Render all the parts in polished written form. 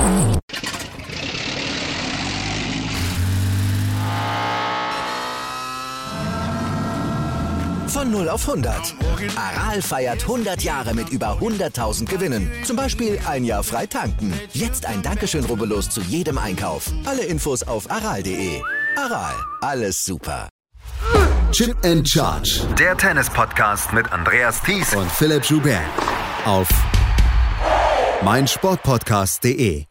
Von 0 auf 100. Aral feiert 100 Jahre mit über 100.000 Gewinnen. Zum Beispiel ein Jahr frei tanken. Jetzt ein Dankeschön, rubbellos zu jedem Einkauf. Alle Infos auf aral.de. Aral, alles super. Chip and Charge. Der Tennis-Podcast mit Andreas Thies und Philipp Joubert. Auf meinsportpodcast.de.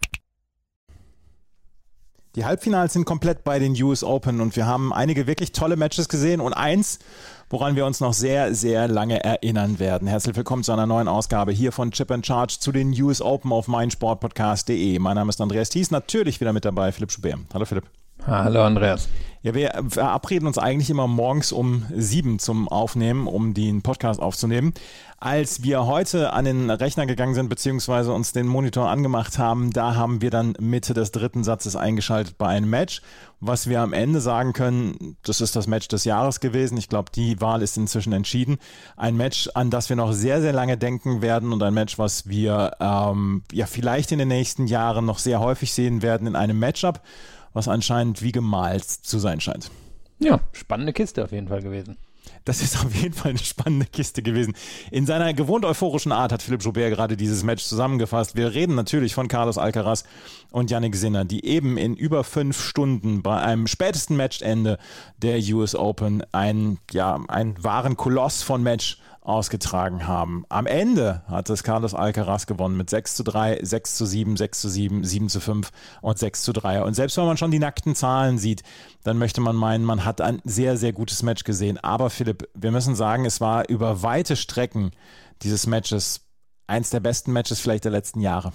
Die Halbfinals sind komplett bei den US Open und wir haben einige wirklich tolle Matches gesehen und eins, woran wir uns noch sehr, sehr lange erinnern werden. Herzlich willkommen zu einer neuen Ausgabe hier von Chip and Charge zu den US Open auf meinsportpodcast.de. Mein Name ist Andreas Thies, natürlich wieder mit dabei Philipp Joubert. Hallo Philipp. Hallo Andreas. Ja, wir verabreden uns eigentlich immer morgens um 7 zum Aufnehmen, um den Podcast aufzunehmen. Als wir heute an den Rechner gegangen sind, beziehungsweise uns den Monitor angemacht haben, da haben wir dann Mitte des dritten Satzes eingeschaltet bei einem Match. Was wir am Ende sagen können, das ist das Match des Jahres gewesen. Ich glaube, die Wahl ist inzwischen entschieden. Ein Match, an das wir noch sehr, sehr lange denken werden und ein Match, was wir vielleicht in den nächsten Jahren noch sehr häufig sehen werden in einem Matchup, was anscheinend wie gemalt zu sein scheint. Ja, spannende Kiste auf jeden Fall gewesen. Das ist auf jeden Fall eine spannende Kiste gewesen. In seiner gewohnt euphorischen Art hat Philipp Joubert gerade dieses Match zusammengefasst. Wir reden natürlich von Carlos Alcaraz und Jannik Sinner, die eben in über 5 Stunden bei einem spätesten Matchende der US Open einen wahren Koloss von Match ausgetragen haben. Am Ende hat es Carlos Alcaraz gewonnen mit 6:3, 6:7, 6:7, 7:5 und 6:3. Und selbst wenn man schon die nackten Zahlen sieht, dann möchte man meinen, man hat ein sehr, sehr gutes Match gesehen. Aber Philipp, wir müssen sagen, es war über weite Strecken dieses Matches eins der besten Matches vielleicht der letzten Jahre.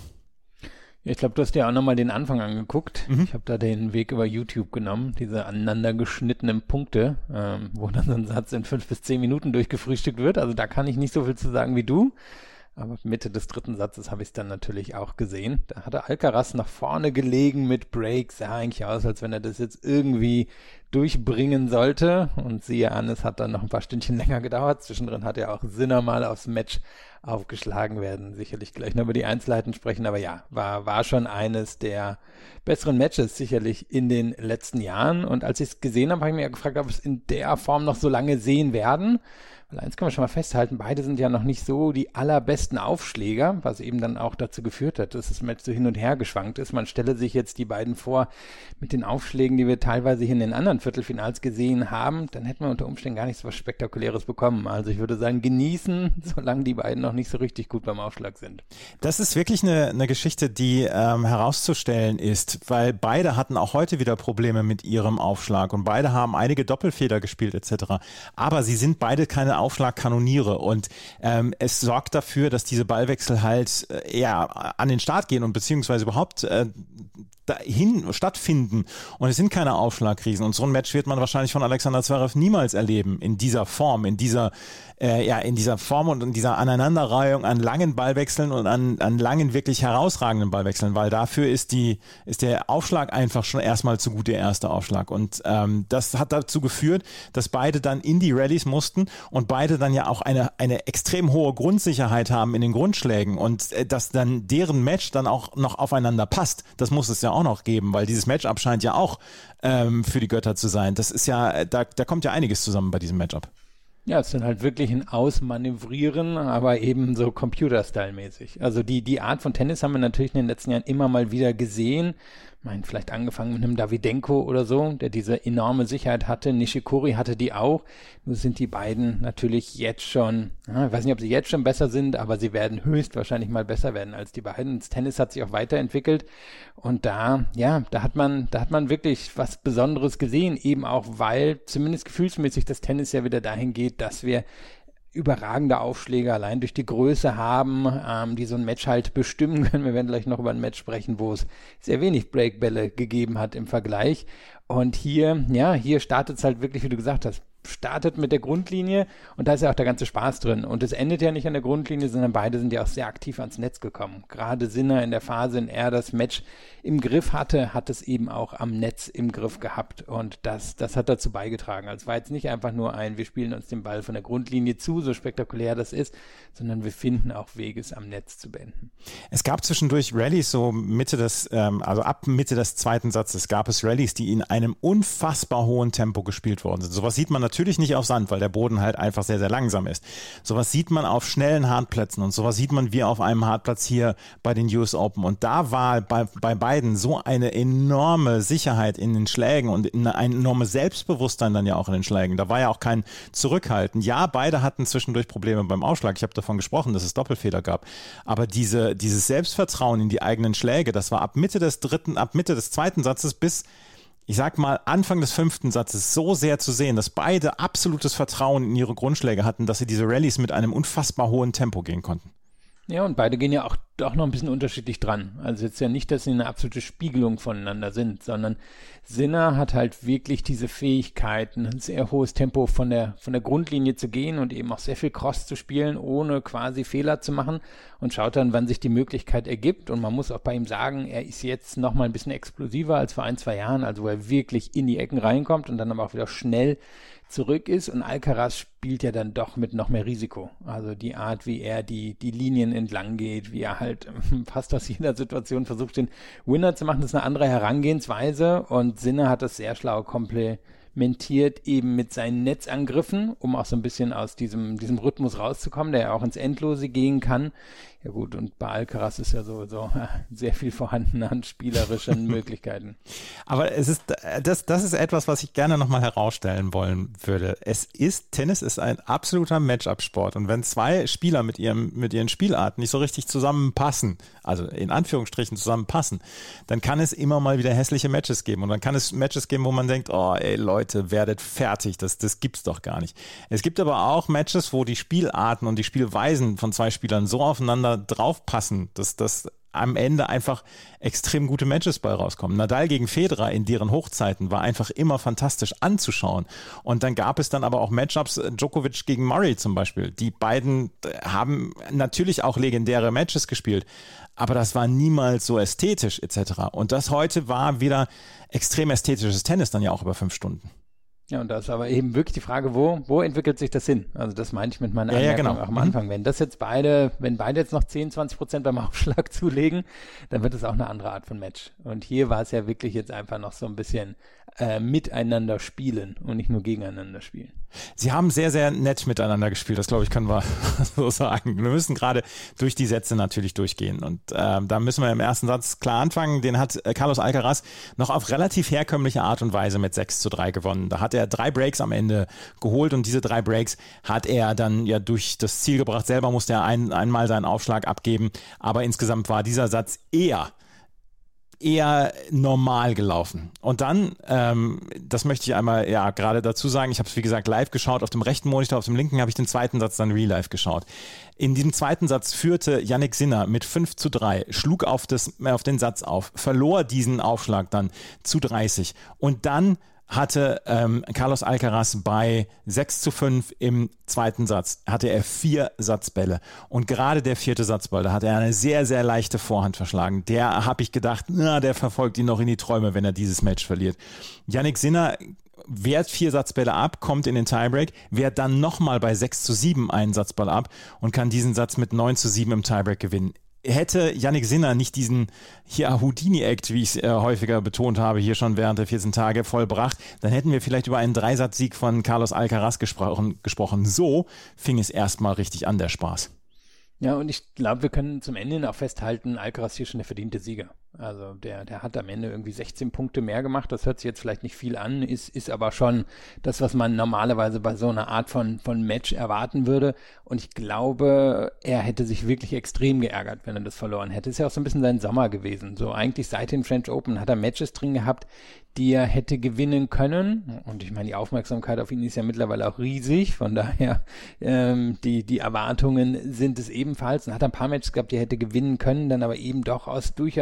Ich glaube, du hast dir auch nochmal den Anfang angeguckt. Ich habe da den Weg über YouTube genommen, diese aneinander geschnittenen Punkte, wo dann so ein Satz in 5 bis 10 Minuten durchgefrühstückt wird. Also da kann ich nicht so viel zu sagen wie du. Aber Mitte des dritten Satzes habe ich es dann natürlich auch gesehen. Da hatte Alcaraz nach vorne gelegen mit Breaks. Sah eigentlich aus, als wenn er das jetzt irgendwie durchbringen sollte. Und siehe an, es hat dann noch ein paar Stündchen länger gedauert. Zwischendrin hat er auch Sinner mal aufs Match aufgeschlagen werden. Sicherlich gleich noch über die Einzelheiten sprechen. Aber ja, war schon eines der besseren Matches sicherlich in den letzten Jahren. Und als ich es gesehen habe, habe ich mich ja gefragt, ob wir es in der Form noch so lange sehen werden. Weil eins können wir schon mal festhalten, beide sind ja noch nicht so die allerbesten Aufschläger, was eben dann auch dazu geführt hat, dass das Match so hin und her geschwankt ist. Man stelle sich jetzt die beiden vor mit den Aufschlägen, die wir teilweise hier in den anderen Viertelfinals gesehen haben, dann hätten wir unter Umständen gar nichts was Spektakuläres bekommen. Also ich würde sagen, genießen, solange die beiden noch nicht so richtig gut beim Aufschlag sind. Das ist wirklich eine Geschichte, die herauszustellen ist, weil beide hatten auch heute wieder Probleme mit ihrem Aufschlag und beide haben einige Doppelfeder gespielt etc. Aber sie sind beide keine Aufschlagkanoniere und es sorgt dafür, dass diese Ballwechsel halt an den Start gehen und beziehungsweise überhaupt dahin stattfinden und es sind keine Aufschlagkrisen und so ein Match wird man wahrscheinlich von Alexander Zverev niemals erleben in dieser Form, in dieser Form und in dieser Aneinanderreihung an langen Ballwechseln und an langen wirklich herausragenden Ballwechseln, weil dafür ist der Aufschlag einfach schon erstmal zu gut, der erste Aufschlag und das hat dazu geführt, dass beide dann in die Rallyes mussten und beide dann ja auch eine extrem hohe Grundsicherheit haben in den Grundschlägen und dass dann deren Match dann auch noch aufeinander passt, das muss es ja auch noch geben, weil dieses Matchup scheint ja auch für die Götter zu sein. Das ist ja, da kommt ja einiges zusammen bei diesem Matchup. Ja, es ist dann halt wirklich ein Ausmanövrieren, aber eben so Computer-Style-mäßig. Also die Art von Tennis haben wir natürlich in den letzten Jahren immer mal wieder gesehen. Ich meine, vielleicht angefangen mit einem Davydenko oder so, der diese enorme Sicherheit hatte. Nishikori hatte die auch. Nur sind die beiden natürlich jetzt schon, ich weiß nicht, ob sie jetzt schon besser sind, aber sie werden höchstwahrscheinlich mal besser werden als die beiden. Das Tennis hat sich auch weiterentwickelt und da hat man wirklich was Besonderes gesehen, eben auch, weil zumindest gefühlsmäßig das Tennis ja wieder dahin geht, dass wir überragende Aufschläge allein durch die Größe haben, die so ein Match halt bestimmen können. Wir werden gleich noch über ein Match sprechen, wo es sehr wenig Breakbälle gegeben hat im Vergleich. Und hier startet es halt wirklich, wie du gesagt hast, startet mit der Grundlinie und da ist ja auch der ganze Spaß drin. Und es endet ja nicht an der Grundlinie, sondern beide sind ja auch sehr aktiv ans Netz gekommen. Gerade Sinner in der Phase, in er das Match im Griff hatte, hat es eben auch am Netz im Griff gehabt. Und das hat dazu beigetragen. Also es war jetzt nicht einfach nur wir spielen uns den Ball von der Grundlinie zu, so spektakulär das ist, sondern wir finden auch Wege, es am Netz zu beenden. Es gab zwischendurch Rallyes, so also ab Mitte des zweiten Satzes gab es Rallyes, die in einem unfassbar hohen Tempo gespielt worden sind. Sowas sieht man natürlich nicht auf Sand, weil der Boden halt einfach sehr, sehr langsam ist. Sowas sieht man auf schnellen Hartplätzen und sowas sieht man wie auf einem Hartplatz hier bei den US Open. Und da war bei beiden so eine enorme Sicherheit in den Schlägen und ein enormes Selbstbewusstsein dann ja auch in den Schlägen. Da war ja auch kein Zurückhalten. Ja, beide hatten zwischendurch Probleme beim Aufschlag. Ich habe davon gesprochen, dass es Doppelfehler gab. Aber dieses Selbstvertrauen in die eigenen Schläge, das war ab Mitte des zweiten Satzes bis, ich sag mal, Anfang des fünften Satzes so sehr zu sehen, dass beide absolutes Vertrauen in ihre Grundschläge hatten, dass sie diese Rallyes mit einem unfassbar hohen Tempo gehen konnten. Ja, und beide gehen ja auch noch ein bisschen unterschiedlich dran. Also jetzt ja nicht, dass sie eine absolute Spiegelung voneinander sind, sondern Sinner hat halt wirklich diese Fähigkeiten, ein sehr hohes Tempo von der Grundlinie zu gehen und eben auch sehr viel Cross zu spielen, ohne quasi Fehler zu machen und schaut dann, wann sich die Möglichkeit ergibt. Und man muss auch bei ihm sagen, er ist jetzt noch mal ein bisschen explosiver als vor 1-2 Jahren, also wo er wirklich in die Ecken reinkommt und dann aber auch wieder schnell zurück ist, und Alcaraz spielt ja dann doch mit noch mehr Risiko. Also die Art, wie er die Linien entlang geht, wie er halt fast aus jeder Situation versucht, den Winner zu machen, das ist eine andere Herangehensweise, und Sinner hat das sehr schlau komplementiert eben mit seinen Netzangriffen, um auch so ein bisschen aus diesem Rhythmus rauszukommen, der ja auch ins Endlose gehen kann. Ja gut, und bei Alcaraz ist ja sowieso sehr viel vorhanden an spielerischen Möglichkeiten. Aber das ist etwas, was ich gerne nochmal herausstellen wollen würde. Tennis ist ein absoluter Matchup-Sport, und wenn zwei Spieler mit ihren Spielarten nicht so richtig zusammenpassen, also in Anführungsstrichen zusammenpassen, dann kann es immer mal wieder hässliche Matches geben, und dann kann es Matches geben, wo man denkt, oh ey Leute, werdet fertig, das gibt's doch gar nicht. Es gibt aber auch Matches, wo die Spielarten und die Spielweisen von zwei Spielern so aufeinander draufpassen, dass das am Ende einfach extrem gute Matches bei rauskommen. Nadal gegen Federer in deren Hochzeiten war einfach immer fantastisch anzuschauen. Und dann gab es dann aber auch Matchups, Djokovic gegen Murray zum Beispiel. Die beiden haben natürlich auch legendäre Matches gespielt, aber das war niemals so ästhetisch etc. Und das heute war wieder extrem ästhetisches Tennis, dann ja auch über 5 Stunden. Ja, und da ist aber eben wirklich die Frage, wo entwickelt sich das hin? Also das meinte ich mit meiner Anmerkung auch am Anfang. Wenn beide jetzt noch 10-20% beim Aufschlag zulegen, dann wird es auch eine andere Art von Match. Und hier war es ja wirklich jetzt einfach noch so ein bisschen miteinander spielen und nicht nur gegeneinander spielen. Sie haben sehr, sehr nett miteinander gespielt, das glaube ich, können wir so sagen. Wir müssen gerade durch die Sätze natürlich durchgehen, und da müssen wir im ersten Satz klar anfangen. Den hat Carlos Alcaraz noch auf relativ herkömmliche Art und Weise mit 6-3 gewonnen. Da hat er 3 Breaks am Ende geholt, und diese 3 Breaks hat er dann ja durch das Ziel gebracht. Selber musste er einmal seinen Aufschlag abgeben, aber insgesamt war dieser Satz eher normal gelaufen. Und dann, das möchte ich einmal gerade dazu sagen, ich habe es wie gesagt live geschaut, auf dem rechten Monitor, auf dem linken habe ich den zweiten Satz dann real live geschaut. In diesem zweiten Satz führte Jannik Sinner mit 5-3, schlug auf den Satz auf, verlor diesen Aufschlag dann zu 30, und dann hatte Carlos Alcaraz bei 6-5 im zweiten Satz, hatte er 4 Satzbälle. Und gerade der 4. Satzball, da hat er eine sehr, sehr leichte Vorhand verschlagen. Der habe ich gedacht, der verfolgt ihn noch in die Träume, wenn er dieses Match verliert. Jannik Sinner wehrt 4 Satzbälle ab, kommt in den Tiebreak, wehrt dann nochmal bei 6-7 einen Satzball ab und kann diesen Satz mit 9-7 im Tiebreak gewinnen. Hätte Jannik Sinner nicht diesen Houdini-Act, wie ich es häufiger betont habe, hier schon während der 14 Tage vollbracht, dann hätten wir vielleicht über einen 3-Satz-Sieg von Carlos Alcaraz gesprochen. So fing es erstmal richtig an, der Spaß. Ja, und ich glaube, wir können zum Ende auch festhalten, Alcaraz hier schon der verdiente Sieger. Also der hat am Ende irgendwie 16 Punkte mehr gemacht. Das hört sich jetzt vielleicht nicht viel an, ist aber schon das, was man normalerweise bei so einer Art von Match erwarten würde. Und ich glaube, er hätte sich wirklich extrem geärgert, wenn er das verloren hätte. Ist ja auch so ein bisschen sein Sommer gewesen. So eigentlich seit den French Open hat er Matches drin gehabt, die er hätte gewinnen können. Und ich meine, die Aufmerksamkeit auf ihn ist ja mittlerweile auch riesig. Von daher, die Erwartungen sind es ebenfalls. Und hat ein paar Matches gehabt, die er hätte gewinnen können, dann aber eben doch aus durchaus Aussicht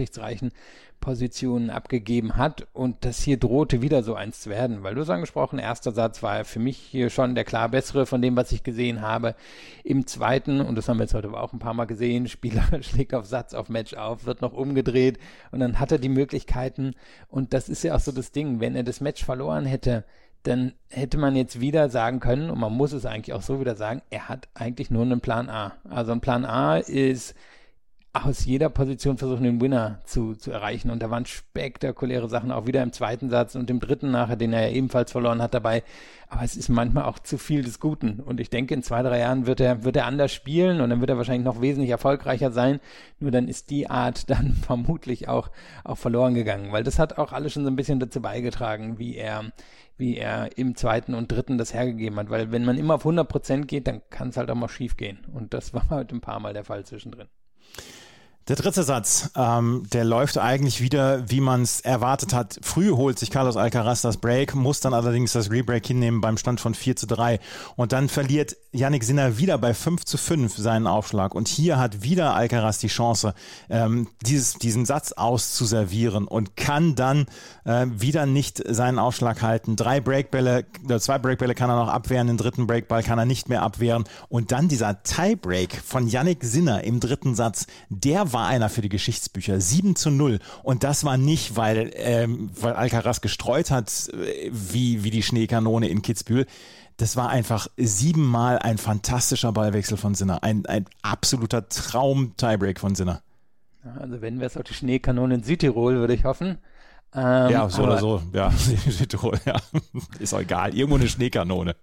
aussichtsreichen Positionen abgegeben hat und das hier drohte wieder so eins zu werden, weil du hast angesprochen, erster Satz war für mich hier schon der klar bessere von dem, was ich gesehen habe. Im zweiten, und das haben wir jetzt heute auch ein paar Mal gesehen, Spieler schlägt auf Satz, auf Match auf, wird noch umgedreht und dann hat er die Möglichkeiten und das ist ja auch so das Ding, wenn er das Match verloren hätte, dann hätte man jetzt wieder sagen können, und man muss es eigentlich auch so wieder sagen, er hat eigentlich nur einen Plan A. Also ein Plan A ist aus jeder Position versuchen, den Winner zu erreichen. Und da waren spektakuläre Sachen auch wieder im zweiten Satz und im dritten nachher, den er ja ebenfalls verloren hat dabei. Aber es ist manchmal auch zu viel des Guten. Und ich denke, in 2-3 Jahren wird er anders spielen und dann wird er wahrscheinlich noch wesentlich erfolgreicher sein. Nur dann ist die Art dann vermutlich auch verloren gegangen. Weil das hat auch alles schon so ein bisschen dazu beigetragen, wie er im zweiten und dritten das hergegeben hat. Weil wenn man immer auf 100% geht, dann kann es halt auch mal schief gehen. Und das war heute ein paar Mal der Fall zwischendrin. Der dritte Satz, der läuft eigentlich wieder, wie man es erwartet hat. Früh holt sich Carlos Alcaraz das Break, muss dann allerdings das Rebreak hinnehmen beim Stand von 4:3. Und dann verliert Jannik Sinner wieder bei 5:5 seinen Aufschlag. Und hier hat wieder Alcaraz die Chance, diesen Satz auszuservieren und kann dann wieder nicht seinen Aufschlag halten. 2 Breakbälle kann er noch abwehren, den dritten Breakball kann er nicht mehr abwehren. Und dann dieser Tiebreak von Jannik Sinner im dritten Satz, der war einer für die Geschichtsbücher. 7:0. Und das war nicht, weil Alcaraz gestreut hat, wie die Schneekanone in Kitzbühel. Das war einfach 7-mal ein fantastischer Ballwechsel von Sinner. Ein absoluter Traum-Tiebreak von Sinner. Also wenn wir es auf die Schneekanone in Südtirol, würde ich hoffen. Ja, so oder so. Ja, Südtirol, ja. Ist auch egal. Irgendwo eine Schneekanone.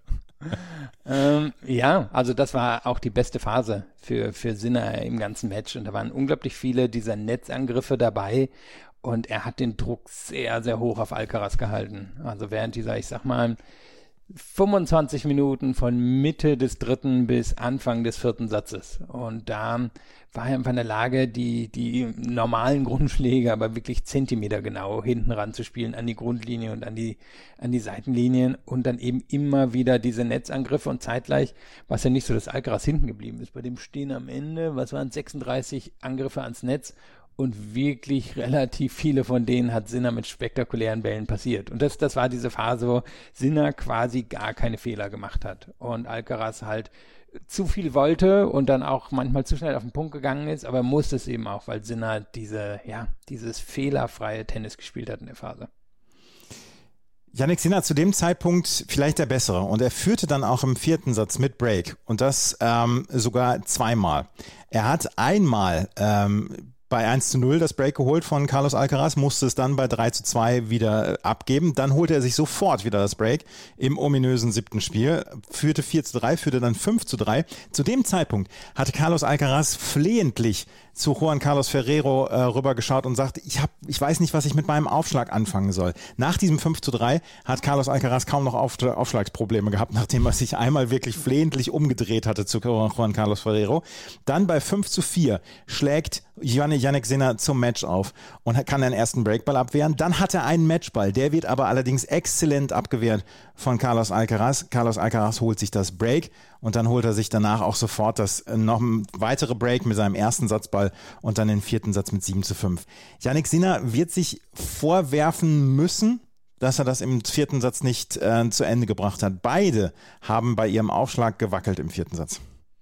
Ja, also das war auch die beste Phase für Sinner im ganzen Match und da waren unglaublich viele dieser Netzangriffe dabei und er hat den Druck sehr, sehr hoch auf Alcaraz gehalten. Also während dieser, ich sag mal, 25 Minuten von Mitte des dritten bis Anfang des vierten Satzes. Und da war er einfach in der Lage, die normalen Grundschläge, aber wirklich zentimetergenau hinten ranzuspielen an die Grundlinie und an die Seitenlinien und dann eben immer wieder diese Netzangriffe und zeitgleich war es ja nicht so, dass Alcaraz hinten geblieben ist. Bei dem stehen am Ende, 36 Angriffe ans Netz und wirklich relativ viele von denen hat Sinner mit spektakulären Bällen passiert. Und das war diese Phase, wo Sinner quasi gar keine Fehler gemacht hat und Alcaraz halt zu viel wollte und dann auch manchmal zu schnell auf den Punkt gegangen ist, aber musste es eben auch, weil Sinner dieses fehlerfreie Tennis gespielt hat in der Phase. Jannik Sinner zu dem Zeitpunkt vielleicht der Bessere und er führte dann auch im vierten Satz mit Break und das sogar 2-mal. Er hat einmal bei 1:0 das Break geholt von Carlos Alcaraz, musste es dann bei 3:2 wieder abgeben. Dann holte er sich sofort wieder das Break im ominösen 7. Spiel, führte 4:3, führte dann 5:3. Zu dem Zeitpunkt hatte Carlos Alcaraz flehentlich zu Juan Carlos Ferrero rübergeschaut und sagte, ich weiß nicht, was ich mit meinem Aufschlag anfangen soll. Nach diesem 5:3 hat Carlos Alcaraz kaum noch Aufschlagsprobleme gehabt, nachdem er sich einmal wirklich flehentlich umgedreht hatte zu Juan Carlos Ferrero. Dann bei 5:4 schlägt Jannik Sinner zum Match auf und kann den ersten Breakball abwehren. Dann hat er einen Matchball, der wird aber allerdings exzellent abgewehrt von Carlos Alcaraz. Carlos Alcaraz holt sich das Break und dann holt er sich danach auch sofort das noch ein weitere Break mit seinem ersten Satzball und dann den vierten Satz mit 7:5. Jannik Sinner wird sich vorwerfen müssen, dass er das im vierten Satz nicht zu Ende gebracht hat. Beide haben bei ihrem Aufschlag gewackelt im vierten Satz.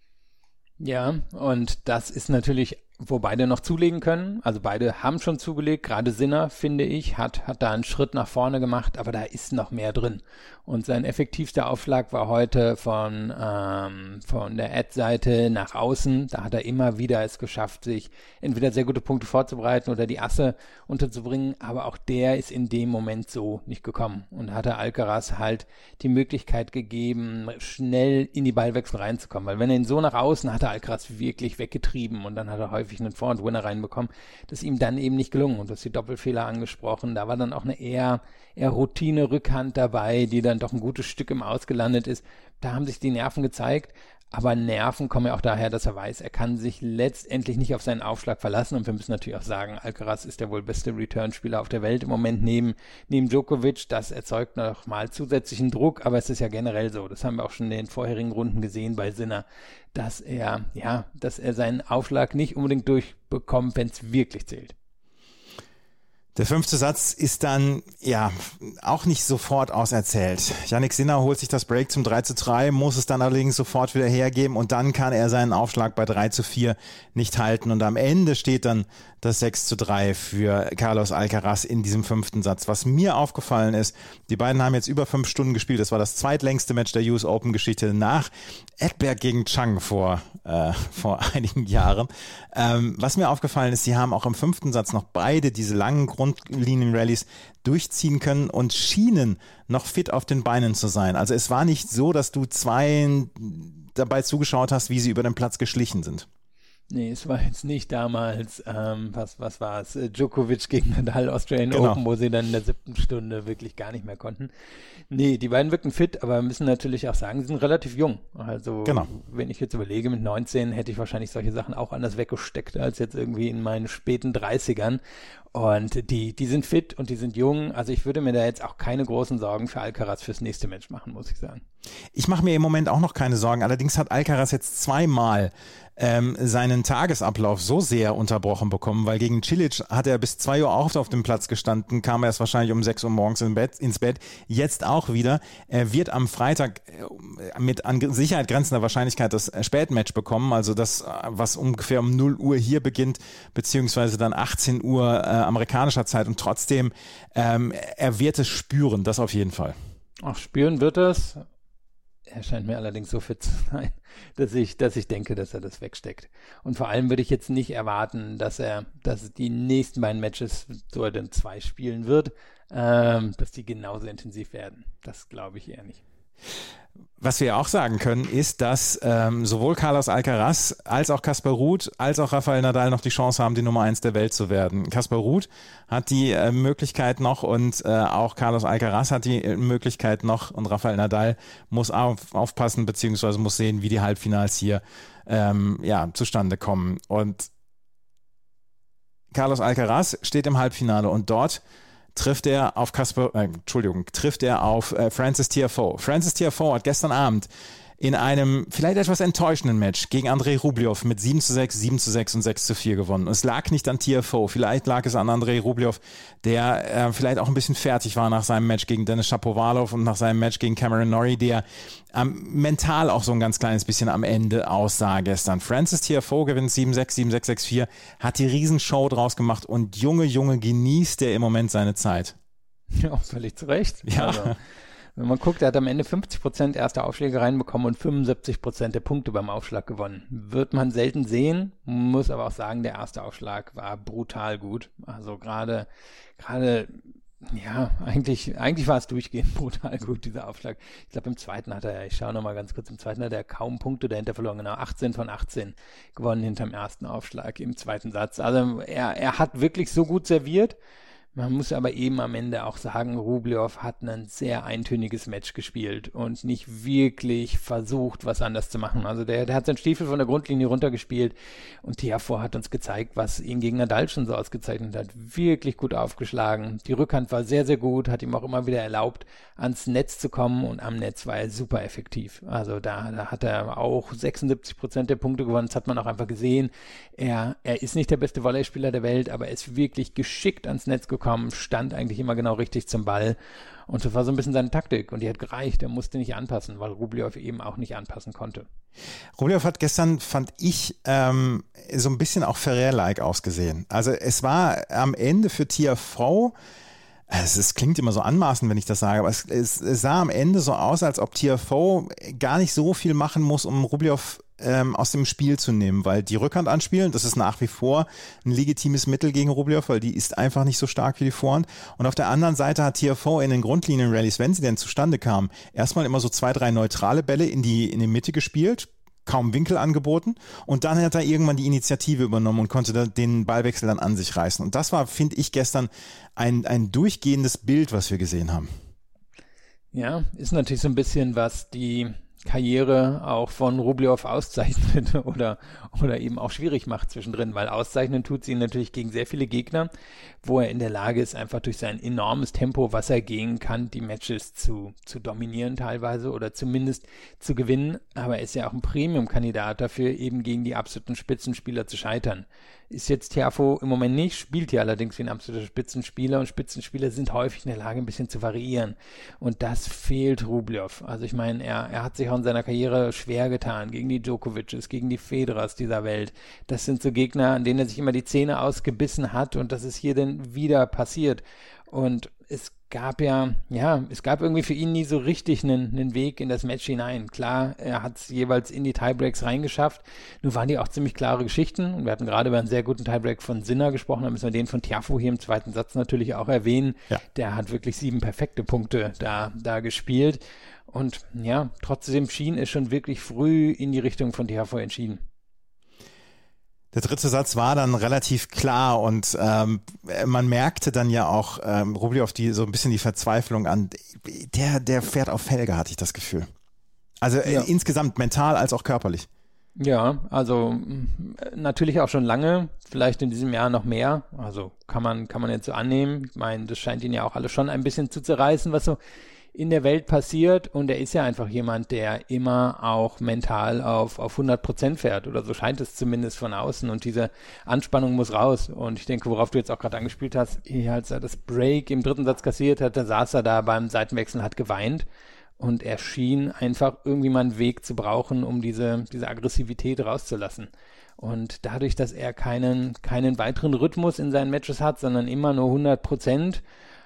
Ja, und das ist natürlich, wo beide noch zulegen können. Also beide haben schon zugelegt. Gerade Sinner, finde ich, hat da einen Schritt nach vorne gemacht, aber da ist noch mehr drin. Und sein effektivster Aufschlag war heute von der Ad-Seite nach außen. Da hat er immer wieder es geschafft, sich entweder sehr gute Punkte vorzubereiten oder die Asse unterzubringen. Aber auch der ist in dem Moment so nicht gekommen. Und hat er Alcaraz halt die Möglichkeit gegeben, schnell in die Ballwechsel reinzukommen. Weil wenn er ihn so nach außen hat, er Alcaraz wirklich weggetrieben und dann hat er häufig einen Vorhand-Winner reinbekommen. Das ist ihm dann eben nicht gelungen. Und du hast die Doppelfehler angesprochen. Da war dann auch eine eher Routine-Rückhand dabei, die dann doch ein gutes Stück im Aus gelandet ist. Da haben sich die Nerven gezeigt. Aber Nerven kommen ja auch daher, dass er weiß, er kann sich letztendlich nicht auf seinen Aufschlag verlassen. Und wir müssen natürlich auch sagen, Alcaraz ist der wohl beste Return-Spieler auf der Welt im Moment neben Djokovic. Das erzeugt noch mal zusätzlichen Druck. Aber es ist ja generell so, das haben wir auch schon in den vorherigen Runden gesehen bei Sinner, dass er seinen Aufschlag nicht unbedingt durchbekommt, wenn es wirklich zählt. Der 5. Satz ist dann, ja, auch nicht sofort auserzählt. Jannik Sinner holt sich das Break zum 3:3, muss es dann allerdings sofort wieder hergeben und dann kann er seinen Aufschlag bei 3:4 nicht halten und am Ende steht dann das 6:3 für Carlos Alcaraz in diesem 5. Satz. Was mir aufgefallen ist, die beiden haben jetzt über 5 Stunden gespielt. Das war das zweitlängste Match der US Open Geschichte nach Edberg gegen Chang vor einigen Jahren. Was mir aufgefallen ist, sie haben auch im 5. Satz noch beide diese langen Grundlinien-Rallies durchziehen können und schienen noch fit auf den Beinen zu sein. Also es war nicht so, dass du zwei dabei zugeschaut hast, wie sie über den Platz geschlichen sind. Nee, es war jetzt nicht damals, was war es, Djokovic gegen Nadal Australian Open, wo sie dann in der 7. Stunde wirklich gar nicht mehr konnten. Nee, die beiden wirken fit, aber müssen natürlich auch sagen, sie sind relativ jung. Also wenn ich jetzt überlege, mit 19 hätte ich wahrscheinlich solche Sachen auch anders weggesteckt als jetzt irgendwie in meinen späten 30ern. Und die sind fit und die sind jung. Also ich würde mir da jetzt auch keine großen Sorgen für Alcaraz fürs nächste Match machen, muss ich sagen. Ich mache mir im Moment auch noch keine Sorgen. Allerdings hat Alcaraz jetzt zweimal seinen Tagesablauf so sehr unterbrochen bekommen, weil gegen Cilic hat er bis 2 Uhr auch auf dem Platz gestanden, kam erst wahrscheinlich um 6 Uhr morgens ins Bett, jetzt auch wieder. Er wird am Freitag mit an Sicherheit grenzender Wahrscheinlichkeit das Spätmatch bekommen, also das, was ungefähr um 0 Uhr hier beginnt, beziehungsweise dann 18 Uhr amerikanischer Zeit und trotzdem, er wird es spüren, das auf jeden Fall. Auch spüren wird es. Er scheint mir allerdings so fit zu sein, dass ich denke, dass er das wegsteckt. Und vor allem würde ich jetzt nicht erwarten, dass die nächsten beiden Matches, so er denn 2 spielen wird, dass die genauso intensiv werden. Das glaube ich eher nicht. Was wir auch sagen können, ist, dass sowohl Carlos Alcaraz als auch Casper Ruud als auch Rafael Nadal noch die Chance haben, die Nummer 1 der Welt zu werden. Casper Ruud hat die Möglichkeit noch und auch Carlos Alcaraz hat die Möglichkeit noch und Rafael Nadal muss aufpassen beziehungsweise muss sehen, wie die Halbfinals hier zustande kommen. Und Carlos Alcaraz steht im Halbfinale und dort trifft er auf Frances Tiafoe. Frances Tiafoe hat gestern Abend in einem vielleicht etwas enttäuschenden Match gegen Andrei Rublev mit 7:6, 7:6 und 6:4 gewonnen. Es lag nicht an Tiafoe, vielleicht lag es an Andrei Rublev, der vielleicht auch ein bisschen fertig war nach seinem Match gegen Denis Shapovalov und nach seinem Match gegen Cameron Norrie, der mental auch so ein ganz kleines bisschen am Ende aussah gestern. Frances Tiafoe gewinnt 7:6, 7:6, 6:4, hat die Riesenshow draus gemacht und Junge, genießt er im Moment seine Zeit. Ja, völlig zu Recht. Ja. Also, wenn man guckt, er hat am Ende 50% erste Aufschläge reinbekommen und 75% der Punkte beim Aufschlag gewonnen. Wird man selten sehen, muss aber auch sagen, der erste Aufschlag war brutal gut. Also gerade, ja, eigentlich war es durchgehend brutal gut, dieser Aufschlag. Ich glaube, im zweiten ich schaue nochmal ganz kurz, im zweiten hat er kaum Punkte dahinter verloren. Genau, 18 von 18 gewonnen hinterm ersten Aufschlag im zweiten Satz. Also er hat wirklich so gut serviert. Man muss aber eben am Ende auch sagen, Rublev hat ein sehr eintöniges Match gespielt und nicht wirklich versucht, was anders zu machen. Also der hat seinen Stiefel von der Grundlinie runtergespielt und Tiafoe hat uns gezeigt, was ihn gegen Nadal schon so ausgezeichnet hat. Wirklich gut aufgeschlagen. Die Rückhand war sehr, sehr gut, hat ihm auch immer wieder erlaubt, ans Netz zu kommen und am Netz war er super effektiv. Also da hat er auch 76% der Punkte gewonnen. Das hat man auch einfach gesehen. Er ist nicht der beste Volleyspieler der Welt, aber er ist wirklich geschickt ans Netz gekommen, stand eigentlich immer genau richtig zum Ball und das war so ein bisschen seine Taktik und die hat gereicht, er musste nicht anpassen, weil Rublev eben auch nicht anpassen konnte. Rublev hat gestern, fand ich, so ein bisschen auch Ferrer-like ausgesehen. Also es war am Ende für Tiafoe, es klingt immer so anmaßend, wenn ich das sage, aber es sah am Ende so aus, als ob Tiafoe gar nicht so viel machen muss, um Rublev aus dem Spiel zu nehmen, weil die Rückhand anspielen, das ist nach wie vor ein legitimes Mittel gegen Rublev, weil die ist einfach nicht so stark wie die Vorhand. Und auf der anderen Seite hat Tiafoe in den Grundlinien-Rallies, wenn sie denn zustande kamen, erstmal immer so 2, 3 neutrale Bälle in die Mitte gespielt, kaum Winkel angeboten und dann hat er irgendwann die Initiative übernommen und konnte den Ballwechsel dann an sich reißen. Und das war, finde ich, gestern ein durchgehendes Bild, was wir gesehen haben. Ja, ist natürlich so ein bisschen, was die Karriere auch von Rublev auszeichnet oder eben auch schwierig macht zwischendrin, weil auszeichnen tut sie ihn natürlich gegen sehr viele Gegner, wo er in der Lage ist, einfach durch sein enormes Tempo, was er gehen kann, die Matches zu dominieren teilweise oder zumindest zu gewinnen, aber er ist ja auch ein Premium-Kandidat dafür, eben gegen die absoluten Spitzenspieler zu scheitern. Ist jetzt Tiafoe im Moment nicht, spielt hier allerdings wie ein absoluter Spitzenspieler und Spitzenspieler sind häufig in der Lage, ein bisschen zu variieren und das fehlt Rublev. Also ich meine, er hat sich auch in seiner Karriere schwer getan gegen die Djokovics, gegen die Federers dieser Welt. Das sind so Gegner, an denen er sich immer die Zähne ausgebissen hat und das ist hier dann wieder passiert. Und es gab irgendwie für ihn nie so richtig einen Weg in das Match hinein. Klar, er hat es jeweils in die Tiebreaks reingeschafft. Nur waren die auch ziemlich klare Geschichten. Und wir hatten gerade über einen sehr guten Tiebreak von Sinner gesprochen. Da müssen wir den von Tiafoe hier im zweiten Satz natürlich auch erwähnen. Ja. Der hat wirklich 7 perfekte Punkte da gespielt. Und ja, trotzdem schien es schon wirklich früh in die Richtung von Tiafoe entschieden. Der dritte Satz war dann relativ klar und man merkte dann ja auch Rublev so ein bisschen die Verzweiflung an. Der fährt auf Felge, hatte ich das Gefühl. Also insgesamt mental als auch körperlich. Ja, also natürlich auch schon lange, vielleicht in diesem Jahr noch mehr. Also kann man jetzt so annehmen. Ich meine, das scheint ihn ja auch alles schon ein bisschen zu zerreißen, was so in der Welt passiert und er ist ja einfach jemand, der immer auch mental auf 100% fährt oder so scheint es zumindest von außen und diese Anspannung muss raus und ich denke, worauf du jetzt auch gerade angespielt hast, als er das Break im dritten Satz kassiert hat, da saß er da beim Seitenwechsel, hat geweint und er schien einfach irgendwie mal einen Weg zu brauchen, um diese Aggressivität rauszulassen. Und dadurch, dass er keinen weiteren Rhythmus in seinen Matches hat, sondern immer nur 100%,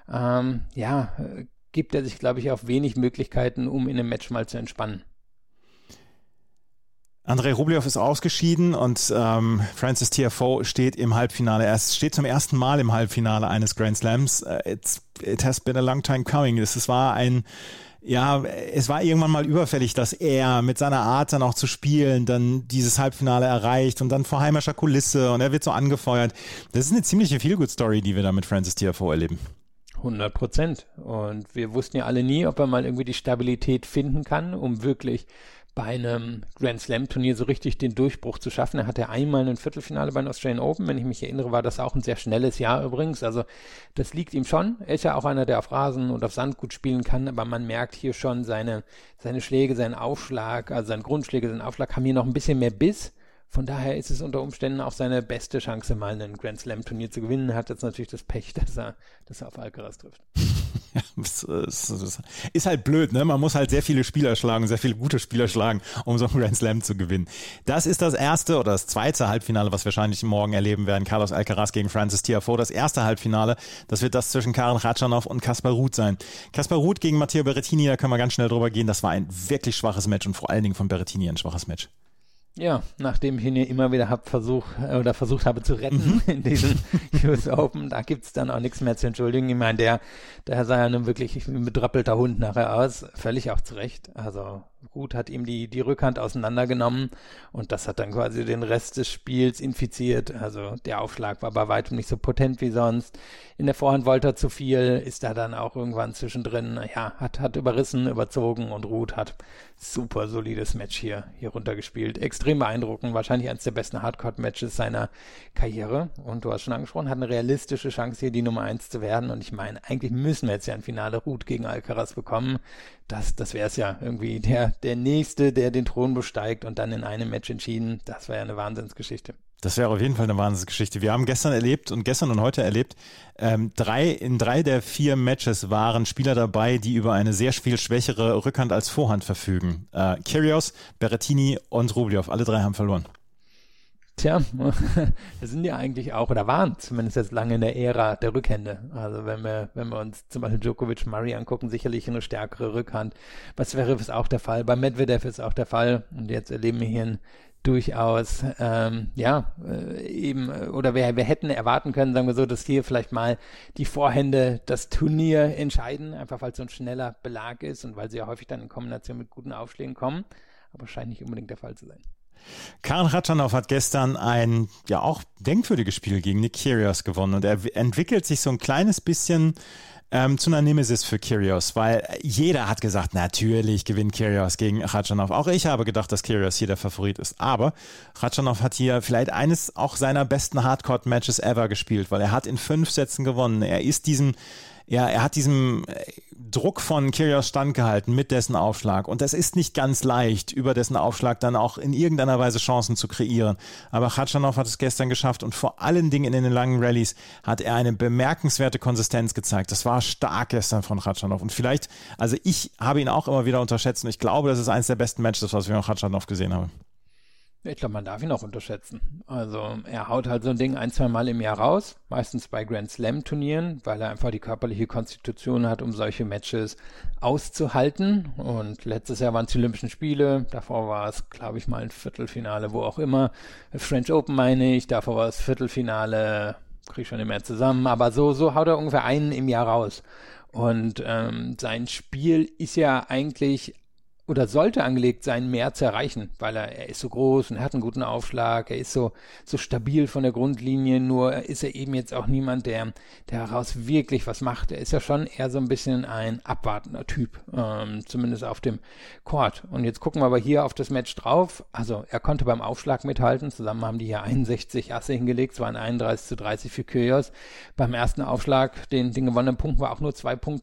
gibt er sich, glaube ich, auf wenig Möglichkeiten, um in einem Match mal zu entspannen. Andrei Rublev ist ausgeschieden und Frances Tiafoe steht im Halbfinale. Er steht zum ersten Mal im Halbfinale eines Grand Slams. It has been a long time coming. Es war irgendwann mal überfällig, dass er mit seiner Art dann auch zu spielen dann dieses Halbfinale erreicht und dann vor heimischer Kulisse und er wird so angefeuert. Das ist eine ziemliche Feel-Good-Story, die wir da mit Frances Tiafoe erleben. 100%. Und wir wussten ja alle nie, ob er mal irgendwie die Stabilität finden kann, um wirklich bei einem Grand Slam Turnier so richtig den Durchbruch zu schaffen. Er hatte einmal ein Viertelfinale bei den Australian Open. Wenn ich mich erinnere, war das auch ein sehr schnelles Jahr übrigens. Also das liegt ihm schon. Er ist ja auch einer, der auf Rasen und auf Sand gut spielen kann, aber man merkt hier schon seine Schläge, seinen Aufschlag, also seine Grundschläge, seinen Aufschlag haben hier noch ein bisschen mehr Biss. Von daher ist es unter Umständen auch seine beste Chance, mal ein Grand Slam Turnier zu gewinnen. Er hat jetzt natürlich das Pech, dass er auf Alcaraz trifft. Ja, ist halt blöd, ne? Man muss halt sehr viele Spieler schlagen, sehr viele gute Spieler schlagen, um so einen Grand Slam zu gewinnen. Das ist das erste oder das zweite Halbfinale, was wir wahrscheinlich morgen erleben werden. Carlos Alcaraz gegen Frances Tiafoe. Das erste Halbfinale, das wird das zwischen Karen Khachanov und Kaspar Ruud sein. Kaspar Ruud gegen Matteo Berrettini, da können wir ganz schnell drüber gehen. Das war ein wirklich schwaches Match und vor allen Dingen von Berrettini ein schwaches Match. Ja, nachdem ich ihn ja immer wieder versucht habe zu retten in diesen US Open, da gibt's dann auch nichts mehr zu entschuldigen. Ich meine, der sah ja nun wirklich ein bedrappelter Hund nachher aus, völlig auch zurecht. Also Ruud hat ihm die Rückhand auseinandergenommen und das hat dann quasi den Rest des Spiels infiziert. Also der Aufschlag war bei weitem nicht so potent wie sonst. In der Vorhand wollte er zu viel, ist da dann auch irgendwann zwischendrin, hat überrissen, überzogen und Ruud hat super solides Match hier runtergespielt. Extrem beeindruckend, wahrscheinlich eines der besten Hardcourt-Matches seiner Karriere. Und du hast schon angesprochen, hat eine realistische Chance hier die Nummer 1 zu werden. Und ich meine, eigentlich müssen wir jetzt ja ein Finale Ruud gegen Alcaraz bekommen. Das wäre es ja irgendwie der Nächste, der den Thron besteigt und dann in einem Match entschieden. Das wäre ja eine Wahnsinnsgeschichte. Das wäre auf jeden Fall eine Wahnsinnsgeschichte. Wir haben gestern und heute erlebt, in 3 der 4 Matches waren Spieler dabei, die über eine sehr viel schwächere Rückhand als Vorhand verfügen. Kyrgios, Berrettini und Rublev, alle 3 haben verloren. Tja, das sind ja eigentlich auch, oder waren zumindest jetzt lange in der Ära der Rückhände. Also wenn wir uns zum Beispiel Djokovic, Murray angucken, sicherlich eine stärkere Rückhand. Bei Zverev ist auch der Fall, bei Medvedev ist auch der Fall. Und jetzt erleben wir hier durchaus, wir hätten erwarten können, sagen wir so, dass hier vielleicht mal die Vorhände das Turnier entscheiden, einfach weil es so ein schneller Belag ist und weil sie ja häufig dann in Kombination mit guten Aufschlägen kommen, aber scheint nicht unbedingt der Fall zu sein. Karen Khachanov hat gestern ein auch denkwürdiges Spiel gegen Nick Kyrgios gewonnen und er entwickelt sich so ein kleines bisschen zu einer Nemesis für Kyrgios, weil jeder hat gesagt, natürlich gewinnt Kyrgios gegen Khachanov. Auch ich habe gedacht, dass Kyrgios hier der Favorit ist. Aber Khachanov hat hier vielleicht eines auch seiner besten Hardcourt-Matches ever gespielt, weil er hat in 5 Sätzen gewonnen. Er hat diesem Druck von Kyrgios standgehalten mit dessen Aufschlag. Und es ist nicht ganz leicht, über dessen Aufschlag dann auch in irgendeiner Weise Chancen zu kreieren. Aber Khachanov hat es gestern geschafft und vor allen Dingen in den langen Rallyes hat er eine bemerkenswerte Konsistenz gezeigt. Das war stark gestern von Khachanov. Und vielleicht, also ich habe ihn auch immer wieder unterschätzt und ich glaube, das ist eines der besten Matches, was wir von Khachanov gesehen haben. Ich glaube, man darf ihn auch unterschätzen. Also er haut halt so ein Ding 1-2 Mal im Jahr raus, meistens bei Grand Slam Turnieren, weil er einfach die körperliche Konstitution hat, um solche Matches auszuhalten. Und letztes Jahr waren es die Olympischen Spiele, davor war es, glaube ich, mal ein Viertelfinale, wo auch immer. French Open meine ich, davor war es Viertelfinale, kriege ich schon nicht mehr zusammen, aber so haut er ungefähr einen im Jahr raus. Und sein Spiel ist ja eigentlich oder sollte angelegt sein, mehr zu erreichen, weil er ist so groß und hat einen guten Aufschlag, er ist so stabil von der Grundlinie, nur ist er eben jetzt auch niemand, der daraus wirklich was macht. Er ist ja schon eher so ein bisschen ein abwartender Typ, zumindest auf dem Court. Und jetzt gucken wir aber hier auf das Match drauf. Also er konnte beim Aufschlag mithalten, zusammen haben die hier 61 Asse hingelegt, es waren 31-30 für Kyrgios. Beim ersten Aufschlag, den gewonnenen Punkt, war auch nur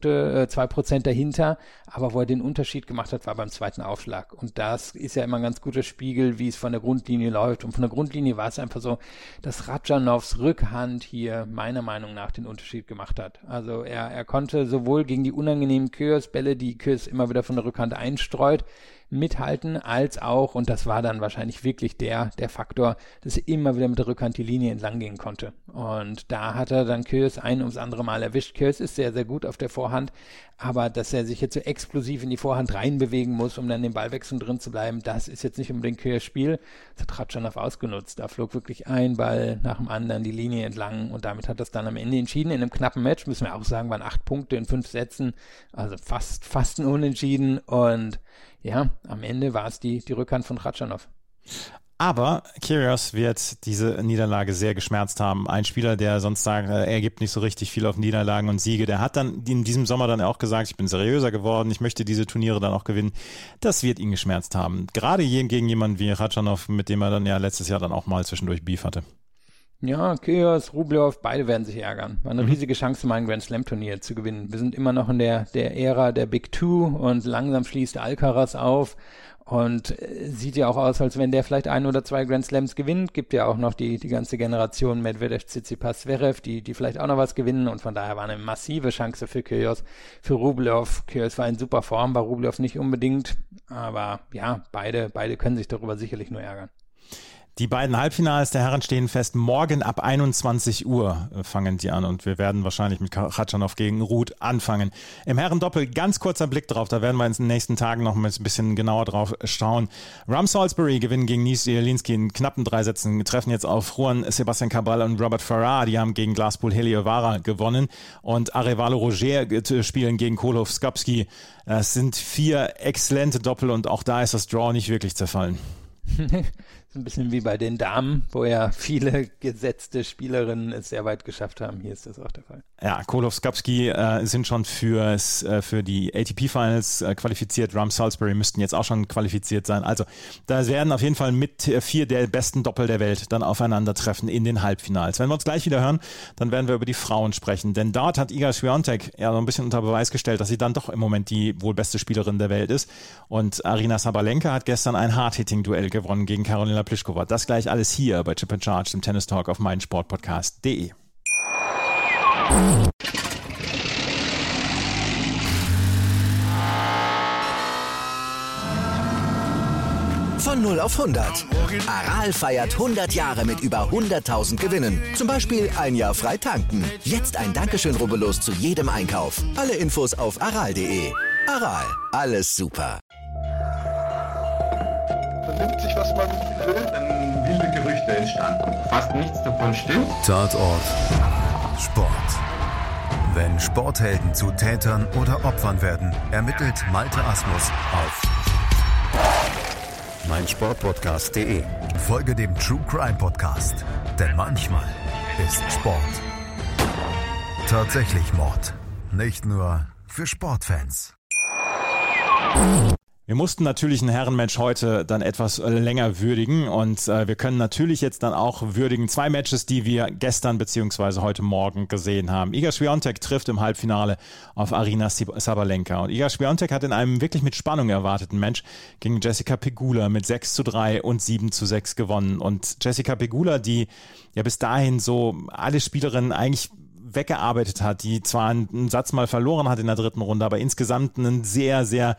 2% dahinter, aber wo er den Unterschied gemacht hat, war beim zweiten Aufschlag. Und das ist ja immer ein ganz guter Spiegel, wie es von der Grundlinie läuft. Und von der Grundlinie war es einfach so, dass Khachanovs Rückhand hier meiner Meinung nach den Unterschied gemacht hat. Also er konnte sowohl gegen die unangenehmen Kyrgios-Bälle, die Kyrgios immer wieder von der Rückhand einstreut, mithalten, als auch, und das war dann wahrscheinlich wirklich der Faktor, dass er immer wieder mit der Rückhand die Linie entlang gehen konnte. Und da hat er dann Kyrgios ein ums andere Mal erwischt. Kyrgios ist sehr, sehr gut auf der Vorhand, aber dass er sich jetzt so explosiv in die Vorhand reinbewegen muss, um dann den Ballwechsel drin zu bleiben, das ist jetzt nicht unbedingt Kyrgios Spiel. Das hat Khachanov ausgenutzt. Da flog wirklich ein Ball nach dem anderen die Linie entlang und damit hat das dann am Ende entschieden. In einem knappen Match, müssen wir auch sagen, waren 8 Punkte in 5 Sätzen, also fast ein Unentschieden und ja, am Ende war es die Rückhand von Khachanov. Aber Kyrgios wird diese Niederlage sehr geschmerzt haben. Ein Spieler, der sonst sagt, er gibt nicht so richtig viel auf Niederlagen und Siege, der hat dann in diesem Sommer dann auch gesagt, ich bin seriöser geworden, ich möchte diese Turniere dann auch gewinnen. Das wird ihn geschmerzt haben. Gerade gegen jemanden wie Khachanov, mit dem er dann ja letztes Jahr dann auch mal zwischendurch Beef hatte. Ja, Kyrgios, Rublev, beide werden sich ärgern. War eine riesige Chance, mal ein Grand Slam Turnier zu gewinnen. Wir sind immer noch in der Ära der Big Two und langsam schließt Alcaraz auf und sieht ja auch aus, als wenn der vielleicht 1 oder 2 Grand Slams gewinnt. Gibt ja auch noch die ganze Generation Medvedev, Tsitsipas, Zverev, die vielleicht auch noch was gewinnen und von daher war eine massive Chance für Kyrgios. Für Rublev, Kyrgios war in super Form, war Rublev nicht unbedingt, aber ja, beide können sich darüber sicherlich nur ärgern. Die beiden Halbfinals der Herren stehen fest. Morgen ab 21 Uhr fangen die an und wir werden wahrscheinlich mit Khachanov gegen Ruud anfangen. Im Herrendoppel ganz kurzer Blick drauf, da werden wir in den nächsten Tagen noch ein bisschen genauer drauf schauen. Ram Salisbury gewinnen gegen Nis Zielinski in knappen 3 Sätzen. Wir treffen jetzt auf Juan Sebastian Cabal und Robert Farah. Die haben gegen Glasspool Heliovara gewonnen und Arevalo Roger spielen gegen Koloff Skopski. Es sind 4 exzellente Doppel und auch da ist das Draw nicht wirklich zerfallen. Ein bisschen wie bei den Damen, wo ja viele gesetzte Spielerinnen es sehr weit geschafft haben. Hier ist das auch der Fall. Ja, Koloff Skopski sind schon für die ATP-Finals qualifiziert. Ram Salisbury müssten jetzt auch schon qualifiziert sein. Also da werden auf jeden Fall mit 4 der besten Doppel der Welt dann aufeinandertreffen in den Halbfinals. Wenn wir uns gleich wieder hören, dann werden wir über die Frauen sprechen. Denn dort hat Iga Swiatek ja so ein bisschen unter Beweis gestellt, dass sie dann doch im Moment die wohl beste Spielerin der Welt ist. Und Aryna Sabalenka hat gestern ein Hard-Hitting-Duell gewonnen gegen Karolina Pliskova. Das gleich alles hier bei Chip and Charge, dem Tennis Talk auf meinsportpodcast.de. Von 0 auf 100. Aral feiert 100 Jahre mit über 100.000 Gewinnen. Zum Beispiel ein Jahr frei tanken. Jetzt ein Dankeschön, rubbellos zu jedem Einkauf. Alle Infos auf aral.de. Aral, alles super. Man nimmt sich, was man will. Dann wilde Gerüchte entstanden. Fast nichts davon stimmt. Tatort Sport. Wenn Sporthelden zu Tätern oder Opfern werden, ermittelt Malte Asmus auf meinsportpodcast.de. Folge dem True Crime Podcast, denn manchmal ist Sport tatsächlich Mord. nicht nur für Sportfans. Wir mussten natürlich ein Herrenmatch heute dann etwas länger würdigen und wir können natürlich jetzt dann auch würdigen 2 Matches, die wir gestern bzw. heute Morgen gesehen haben. Iga Swiatek trifft im Halbfinale auf Aryna Sabalenka und Iga Swiatek hat in einem wirklich mit Spannung erwarteten Match gegen Jessica Pegula mit 6:3 und 7:6 gewonnen und Jessica Pegula, die ja bis dahin so alle Spielerinnen eigentlich weggearbeitet hat, die zwar einen Satz mal verloren hat in der 3. Runde, aber insgesamt einen sehr, sehr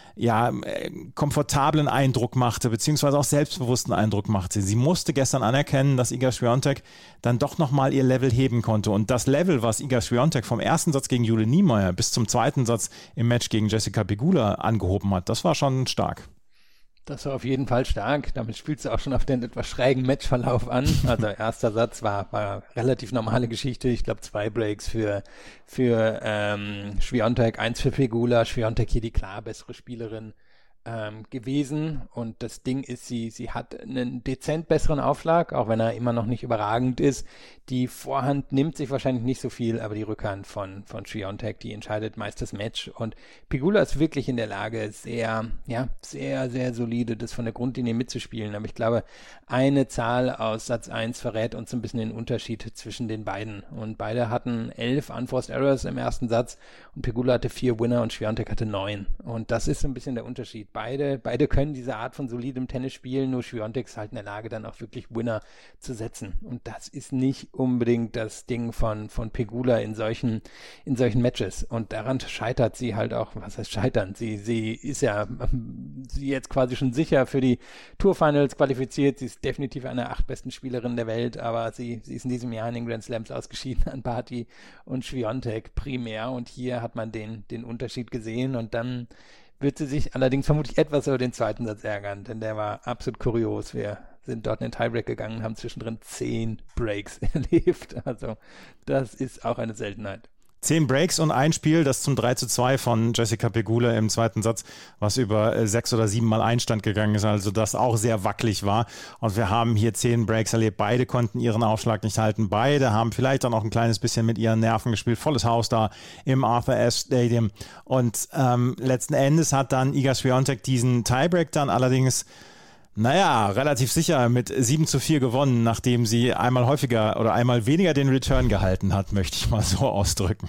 komfortablen Eindruck machte, beziehungsweise auch selbstbewussten Eindruck machte. Sie musste gestern anerkennen, dass Iga Swiatek dann doch nochmal ihr Level heben konnte. Und das Level, was Iga Swiatek vom ersten Satz gegen Jule Niemeyer bis zum zweiten Satz im Match gegen Jessica Pegula angehoben hat, das war schon stark. Das war auf jeden Fall stark. Damit spielst du auch schon auf den etwas schrägen Matchverlauf an. Also erster Satz war relativ normale Geschichte. Ich glaube 2 Breaks für Swiatek, 1 für Pegula. Swiatek hier die klar bessere Spielerin gewesen. Und das Ding ist, sie hat einen dezent besseren Aufschlag, auch wenn er immer noch nicht überragend ist. Die Vorhand nimmt sich wahrscheinlich nicht so viel, aber die Rückhand von Swiatek, die entscheidet meist das Match. Und Pegula ist wirklich in der Lage, sehr, sehr solide das von der Grundlinie mitzuspielen. Aber ich glaube, eine Zahl aus Satz 1 verrät uns ein bisschen den Unterschied zwischen den beiden. Und beide hatten 11 Unforced Errors im ersten Satz und Pegula hatte 4 Winner und Swiatek hatte 9. Und das ist so ein bisschen der Unterschied. Beide können diese Art von solidem Tennis spielen, nur Swiatek ist halt in der Lage, dann auch wirklich Winner zu setzen. Und das ist nicht unbedingt das Ding von Pegula in solchen Matches. Und daran scheitert sie halt auch, was heißt scheitern? Sie ist ja jetzt quasi schon sicher für die Tour-Finals qualifiziert. Sie ist definitiv eine der 8 besten Spielerinnen der Welt, aber sie ist in diesem Jahr in den Grand Slams ausgeschieden an Barty und Swiatek primär. Und hier hat man den Unterschied gesehen und dann wird sie sich allerdings vermutlich etwas über den zweiten Satz ärgern, denn der war absolut kurios. Wir sind dort in den Tiebreak gegangen, haben zwischendrin 10 Breaks erlebt. Also das ist auch eine Seltenheit. 10 Breaks und ein Spiel, das zum 3:2 von Jessica Pegula im zweiten Satz, was über 6 oder 7 Mal Einstand gegangen ist, also das auch sehr wackelig war. Und wir haben hier 10 Breaks erlebt. Beide konnten ihren Aufschlag nicht halten. Beide haben vielleicht auch noch ein kleines bisschen mit ihren Nerven gespielt. Volles Haus da im Arthur Ashe Stadium. Und letzten Endes hat dann Iga Swiatek diesen Tiebreak dann allerdings relativ sicher mit 7:4 gewonnen, nachdem sie einmal häufiger oder einmal weniger den Return gehalten hat, möchte ich mal so ausdrücken.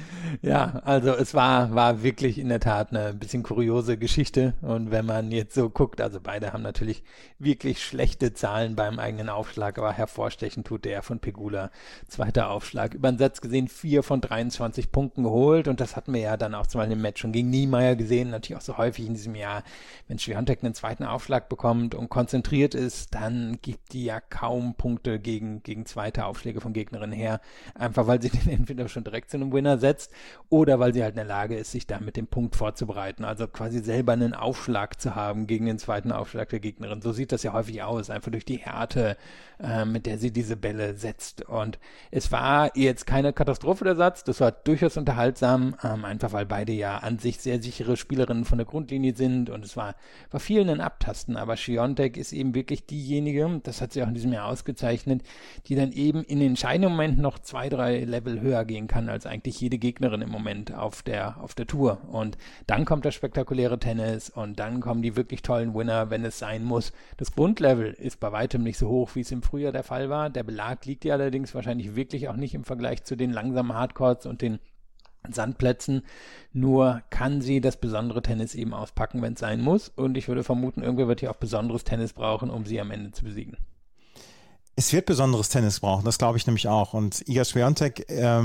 Ja, also es war wirklich in der Tat eine bisschen kuriose Geschichte und wenn man jetzt so guckt, also beide haben natürlich wirklich schlechte Zahlen beim eigenen Aufschlag, aber hervorstechend tut der von Pegula. Zweiter Aufschlag, über den Satz gesehen 4 von 23 Punkten geholt und das hatten wir ja dann auch zum Beispiel im Match schon gegen Niemeyer gesehen, natürlich auch so häufig in diesem Jahr. Wenn Swiatek einen zweiten Aufschlag bekommt und konzentriert ist, dann gibt die ja kaum Punkte gegen zweite Aufschläge von Gegnerinnen her, einfach weil sie den entweder schon direkt zu einem Winner setzt oder weil sie halt in der Lage ist, sich da mit dem Punkt vorzubereiten, also quasi selber einen Aufschlag zu haben gegen den zweiten Aufschlag der Gegnerin. So sieht das ja häufig aus, einfach durch die Härte, mit der sie diese Bälle setzt. Und es war jetzt keine Katastrophe der Satz, das war durchaus unterhaltsam, einfach weil beide ja an sich sehr sichere Spielerinnen von der Grundlinie sind und es war vielen ein Abtasten, aber Swiatek ist eben wirklich diejenige, das hat sie auch in diesem Jahr ausgezeichnet, die dann eben in den entscheidenden Momenten noch 2-3 Level höher gehen kann als eigentlich jede Gegnerin im Moment auf der Tour. Und dann kommt das spektakuläre Tennis und dann kommen die wirklich tollen Winner, wenn es sein muss. Das Grundlevel ist bei weitem nicht so hoch, wie es im Frühjahr der Fall war. Der Belag liegt ja allerdings wahrscheinlich wirklich auch nicht im Vergleich zu den langsamen Hardcourts und den Sandplätzen. Nur kann sie das besondere Tennis eben auspacken, wenn es sein muss. Und ich würde vermuten, irgendwer wird hier auch besonderes Tennis brauchen, um sie am Ende zu besiegen. Es wird besonderes Tennis brauchen, das glaube ich nämlich auch. Und Iga Swiatek,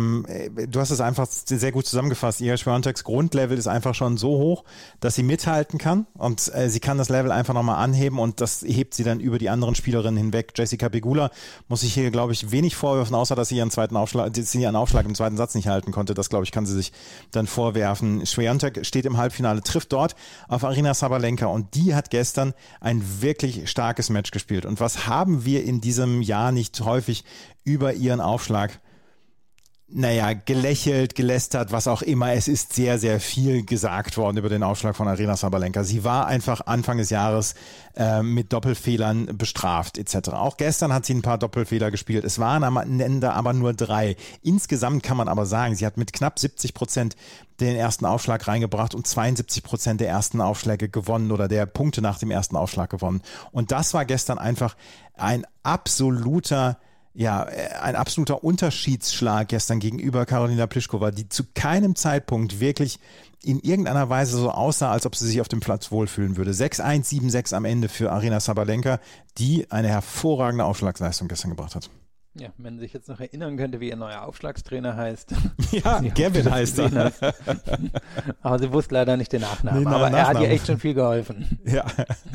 du hast es einfach sehr gut zusammengefasst. Iga Swiateks Grundlevel ist einfach schon so hoch, dass sie mithalten kann und sie kann das Level einfach nochmal anheben und das hebt sie dann über die anderen Spielerinnen hinweg. Jessica Pegula muss sich hier, glaube ich, wenig vorwerfen, außer dass sie ihren Aufschlag im zweiten Satz nicht halten konnte. Das, glaube ich, kann sie sich dann vorwerfen. Swiatek steht im Halbfinale, trifft dort auf Aryna Sabalenka und die hat gestern ein wirklich starkes Match gespielt. Und was haben wir in diesem Jahr nicht häufig über ihren Aufschlag gelächelt, gelästert, was auch immer. Es ist sehr, sehr viel gesagt worden über den Aufschlag von Aryna Sabalenka. Sie war einfach Anfang des Jahres mit Doppelfehlern bestraft etc. Auch gestern hat sie ein paar Doppelfehler gespielt. Es waren am Ende aber nur 3. Insgesamt kann man aber sagen, sie hat mit knapp 70% den ersten Aufschlag reingebracht und 72% der ersten Aufschläge gewonnen oder der Punkte nach dem ersten Aufschlag gewonnen. Und das war gestern einfach ein absoluter Unterschiedsschlag gestern gegenüber Karolina Pliskova, die zu keinem Zeitpunkt wirklich in irgendeiner Weise so aussah, als ob sie sich auf dem Platz wohlfühlen würde. 6-1, 7-6 am Ende für Aryna Sabalenka, die eine hervorragende Aufschlagsleistung gestern gebracht hat. Ja, wenn sich jetzt noch erinnern könnte, wie ihr neuer Aufschlagstrainer heißt. Ja, Gavin heißt er. Aber sie wusste leider nicht den Nachnamen. Aber er hat ihr echt schon viel geholfen. Ja.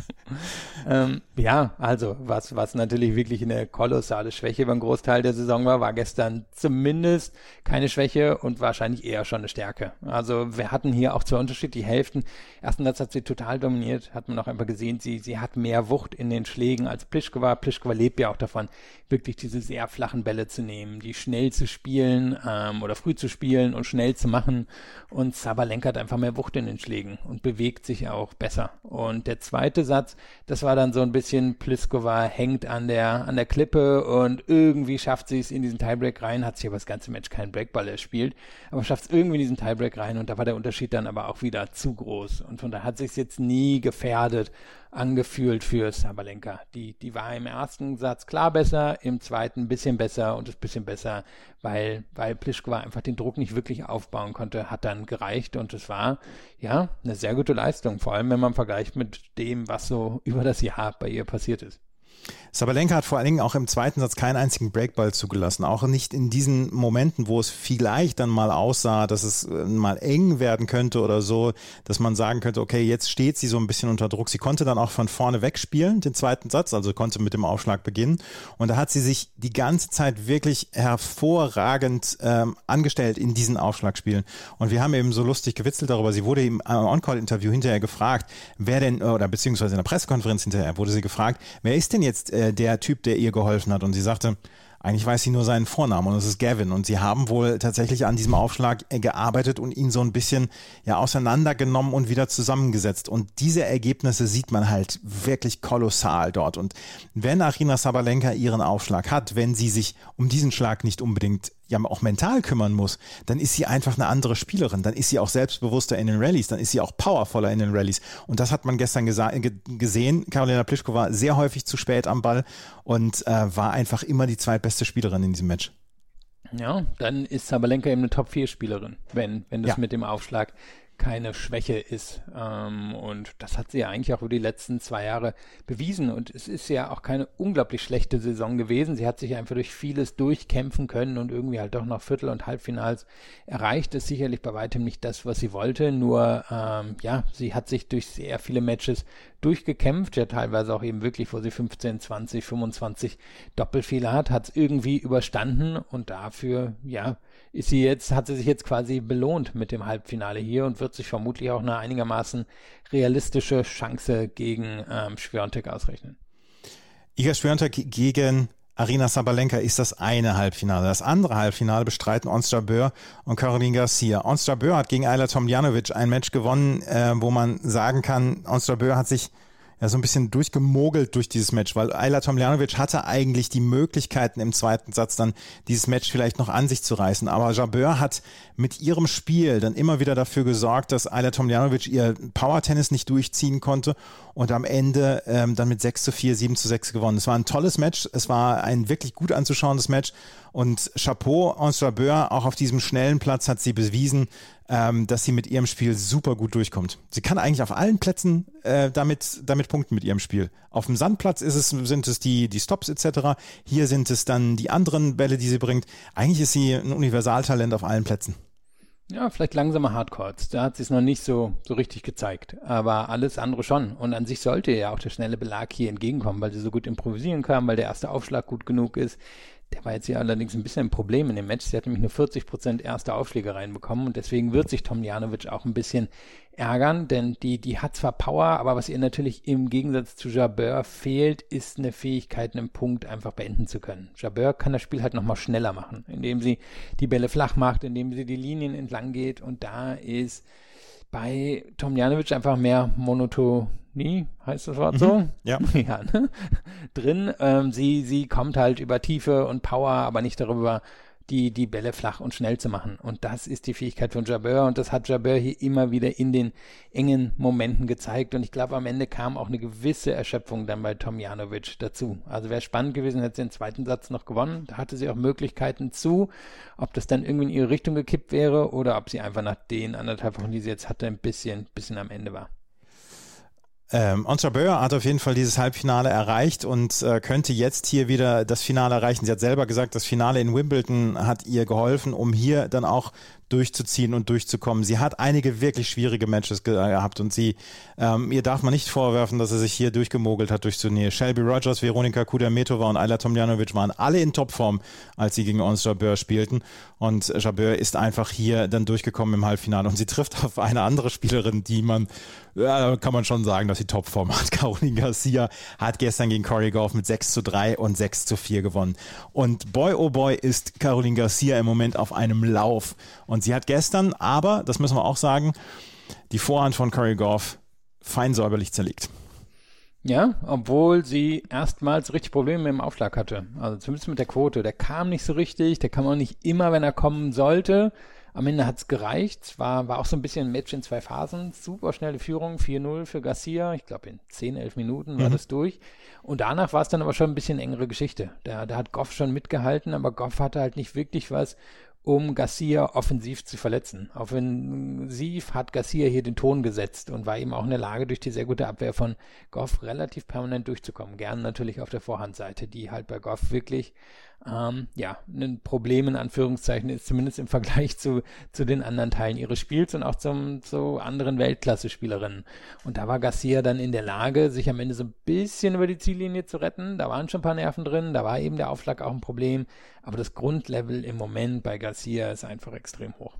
Also was natürlich wirklich eine kolossale Schwäche über einen Großteil der Saison war gestern zumindest keine Schwäche und wahrscheinlich eher schon eine Stärke. Also wir hatten hier auch 2 unterschiedliche Hälften. Ersten Satz hat sie total dominiert, hat man auch einfach gesehen, sie hat mehr Wucht in den Schlägen als Pliskova. Pliskova lebt ja auch davon, wirklich diese sehr flachen Bälle zu nehmen, die schnell zu spielen oder früh zu spielen und schnell zu machen. Und Sabalenka hat einfach mehr Wucht in den Schlägen und bewegt sich auch besser. Und der zweite Satz, das war dann so ein bisschen, Pliskova hängt an der Klippe und irgendwie schafft sie es in diesen Tiebreak rein, hat sich aber das ganze Match keinen Breakball erspielt, aber schafft es irgendwie in diesen Tiebreak rein und da war der Unterschied dann aber auch wieder zu groß. Und von daher hat sich es jetzt nie gefährdet angefühlt für Sabalenka. Die war im ersten Satz klar besser, im zweiten ein bisschen besser und das bisschen besser, weil Pliskova einfach den Druck nicht wirklich aufbauen konnte, hat dann gereicht und es war ja eine sehr gute Leistung, vor allem wenn man vergleicht mit dem, was so über das Jahr bei ihr passiert ist. Sabalenka hat vor allen Dingen auch im zweiten Satz keinen einzigen Breakball zugelassen, auch nicht in diesen Momenten, wo es vielleicht dann mal aussah, dass es mal eng werden könnte oder so, dass man sagen könnte, okay, jetzt steht sie so ein bisschen unter Druck. Sie konnte dann auch von vorne wegspielen, den zweiten Satz, also konnte mit dem Aufschlag beginnen und da hat sie sich die ganze Zeit wirklich hervorragend angestellt in diesen Aufschlagspielen und wir haben eben so lustig gewitzelt darüber, sie wurde im On-Call-Interview hinterher gefragt, wer denn, oder beziehungsweise in der Pressekonferenz hinterher wurde sie gefragt, wer ist denn jetzt der Typ, der ihr geholfen hat und sie sagte, eigentlich weiß sie nur seinen Vornamen und es ist Gavin und sie haben wohl tatsächlich an diesem Aufschlag gearbeitet und ihn so ein bisschen auseinandergenommen und wieder zusammengesetzt und diese Ergebnisse sieht man halt wirklich kolossal dort und wenn Aryna Sabalenka ihren Aufschlag hat, wenn sie sich um diesen Schlag nicht unbedingt auch mental kümmern muss, dann ist sie einfach eine andere Spielerin, dann ist sie auch selbstbewusster in den Rallyes, dann ist sie auch powervoller in den Rallyes und das hat man gestern gesehen, Karolina Pliskova sehr häufig zu spät am Ball und war einfach immer die zweitbeste Spielerin in diesem Match. Ja, dann ist Sabalenka eben eine Top-4-Spielerin, wenn das mit dem Aufschlag keine Schwäche ist. Und das hat sie ja eigentlich auch über die letzten 2 Jahre bewiesen. Und es ist ja auch keine unglaublich schlechte Saison gewesen. Sie hat sich einfach durch vieles durchkämpfen können und irgendwie halt doch noch Viertel- und Halbfinals erreicht. Das ist sicherlich bei weitem nicht das, was sie wollte. Nur, sie hat sich durch sehr viele Matches durchgekämpft. Ja, teilweise auch eben wirklich, wo sie 15, 20, 25 Doppelfehler hat es irgendwie überstanden. Und dafür, hat sie sich jetzt quasi belohnt mit dem Halbfinale hier und wird sich vermutlich auch eine einigermaßen realistische Chance gegen Świątek ausrechnen. Iga Świątek gegen Aryna Sabalenka ist das eine Halbfinale. Das andere Halbfinale bestreiten Ons Jabeur und Caroline Garcia. Ons Jabeur hat gegen Ajla Tomljanovic ein Match gewonnen, wo man sagen kann, Ons Jabeur hat sich so ein bisschen durchgemogelt durch dieses Match, weil Ajla Tomljanovic hatte eigentlich die Möglichkeiten im zweiten Satz dann dieses Match vielleicht noch an sich zu reißen, aber Jabeur hat mit ihrem Spiel dann immer wieder dafür gesorgt, dass Ajla Tomljanovic ihr Power-Tennis nicht durchziehen konnte und am Ende dann mit 6-4, 7-6 gewonnen. Es war ein tolles Match, es war ein wirklich gut anzuschauendes Match und Chapeau, Ons Jabeur, auch auf diesem schnellen Platz hat sie bewiesen, dass sie mit ihrem Spiel super gut durchkommt. Sie kann eigentlich auf allen Plätzen damit punkten mit ihrem Spiel. Auf dem Sandplatz sind es die Stops etc. Hier sind es dann die anderen Bälle, die sie bringt. Eigentlich ist sie ein Universaltalent auf allen Plätzen. Ja, vielleicht langsame Hardcourts. Da hat sie es noch nicht so richtig gezeigt. Aber alles andere schon. Und an sich sollte ja auch der schnelle Belag hier entgegenkommen, weil sie so gut improvisieren kann, weil der erste Aufschlag gut genug ist. Der war jetzt hier allerdings ein bisschen ein Problem in dem Match. Sie hat nämlich nur 40% erste Aufschläge reinbekommen und deswegen wird sich Tomljanovic auch ein bisschen ärgern, denn die hat zwar Power, aber was ihr natürlich im Gegensatz zu Jabeur fehlt, ist eine Fähigkeit, einen Punkt einfach beenden zu können. Jabeur kann das Spiel halt nochmal schneller machen, indem sie die Bälle flach macht, indem sie die Linien entlang geht und da ist bei Tomljanovic einfach mehr Monotonie, heißt das Wort so? Ja. Ja, ne? Drin. Sie kommt halt über Tiefe und Power, aber nicht darüber, die Bälle flach und schnell zu machen. Und das ist die Fähigkeit von Jabeur und das hat Jabeur hier immer wieder in den engen Momenten gezeigt. Und ich glaube, am Ende kam auch eine gewisse Erschöpfung dann bei Tomljanovic dazu. Also wäre spannend gewesen, hätte sie den zweiten Satz noch gewonnen. Da hatte sie auch Möglichkeiten zu, ob das dann irgendwie in ihre Richtung gekippt wäre oder ob sie einfach nach den 1,5 Wochen, die sie jetzt hatte, ein bisschen am Ende war. Ons Jabeur hat auf jeden Fall dieses Halbfinale erreicht und könnte jetzt hier wieder das Finale erreichen. Sie hat selber gesagt, das Finale in Wimbledon hat ihr geholfen, um hier dann auch durchzuziehen und durchzukommen. Sie hat einige wirklich schwierige Matches gehabt und ihr darf man nicht vorwerfen, dass sie sich hier durchgemogelt hat durch Turnier. Shelby Rogers, Veronika Kudermetova und Ajla Tomljanovic waren alle in Topform, als sie gegen Ons Jabeur spielten und Jabeur ist einfach hier dann durchgekommen im Halbfinale und sie trifft auf eine andere Spielerin, die kann man schon sagen, dass sie Topform hat. Caroline Garcia hat gestern gegen Cory Gauff mit 6:3 und 6:4 gewonnen. Und boy, oh boy, ist Caroline Garcia im Moment auf einem Lauf. Und sie hat gestern, aber, das müssen wir auch sagen, die Vorhand von Cory Gauff fein säuberlich zerlegt. Ja, obwohl sie erstmals richtig Probleme mit dem Aufschlag hatte. Also zumindest mit der Quote. Der kam nicht so richtig, der kam auch nicht immer, wenn er kommen sollte. Am Ende hat es gereicht. War auch so ein bisschen ein Match in 2 Phasen. Super schnelle Führung, 4-0 für Garcia. Ich glaube, in 10-11 Minuten war das durch. Und danach war es dann aber schon ein bisschen engere Geschichte. Da hat Gauff schon mitgehalten, aber Gauff hatte halt nicht wirklich was, um Garcia offensiv zu verletzen. Offensiv hat Garcia hier den Ton gesetzt und war eben auch in der Lage, durch die sehr gute Abwehr von Gauff relativ permanent durchzukommen. Gern natürlich auf der Vorhandseite, die halt bei Gauff wirklich ein Problem in Anführungszeichen ist, zumindest im Vergleich zu den anderen Teilen ihres Spiels und auch zu anderen Weltklasse-Spielerinnen. Und da war Garcia dann in der Lage, sich am Ende so ein bisschen über die Ziellinie zu retten. Da waren schon ein paar Nerven drin, da war eben der Aufschlag auch ein Problem. Aber das Grundlevel im Moment bei Garcia ist einfach extrem hoch.